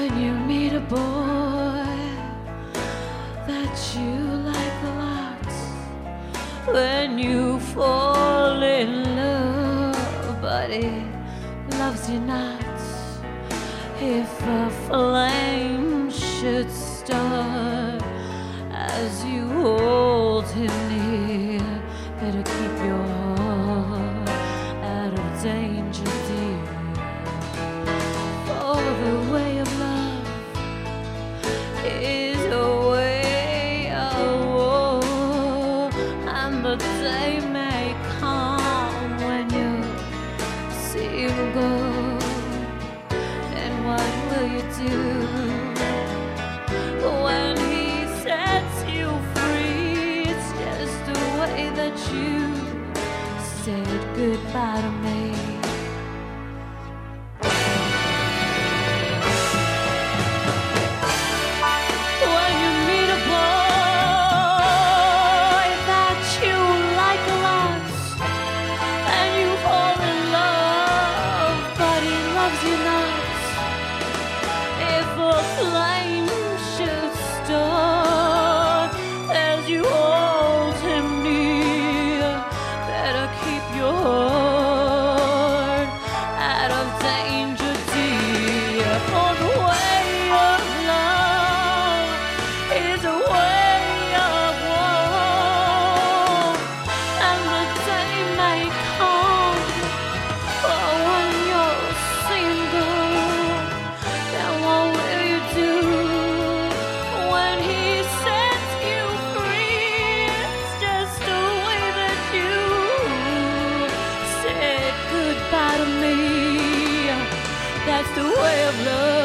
When you meet a boy that you like a lot, when you fall in love, but he loves you not. If a flame should start as you hold him near, better keep your heart out of danger, dear. For the way of love is a way of war, and the day may come when you see him go. What will you do when he sets you free? It's just the way that you said goodbye to me. When you meet a boy that you like a lot, and you fall in love, but he loves you not. If a flame should start as you hold him near, better keep your heart out of danger, dear. For the way of love is a way of war, and the day may come when you're single. Then what will you do when he sets you free? It's just the way that you said goodbye to me. That's the way of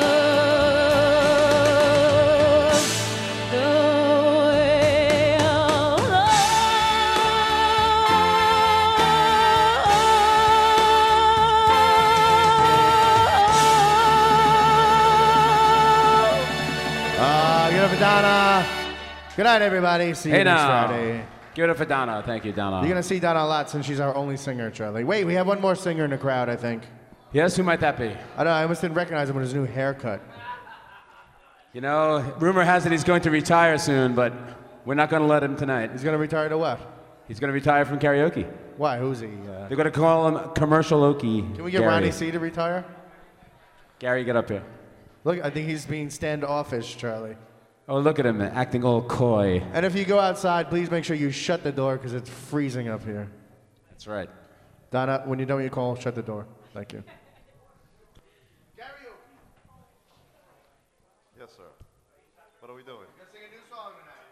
love. The way of Give it up for Donna. Good night, everybody. See you Hey, next now. Friday. Give it up for Donna. Thank you, Donna. You're going to see Donna a lot since she's our only singer, Charlie. Wait, we have one more singer in the crowd, I think. Yes, who might that be? I don't know, I almost didn't recognize him with his new haircut. You know, rumor has it he's going to retire soon, but we're not going to let him tonight. He's going to retire to what? He's going to retire from karaoke. Why? Who's he? They're going to call him Commercial Okie. Can we get Gary. Ronnie C. to retire? Gary, get up here. Look, I think he's being standoffish, Charlie. Oh, look at him, acting all coy. And if you go outside, please make sure you shut the door because it's freezing up here. That's right. Donna, when you're done with your call, shut the door. Thank you. Yes, sir. What are we doing? We're going to sing a new song tonight.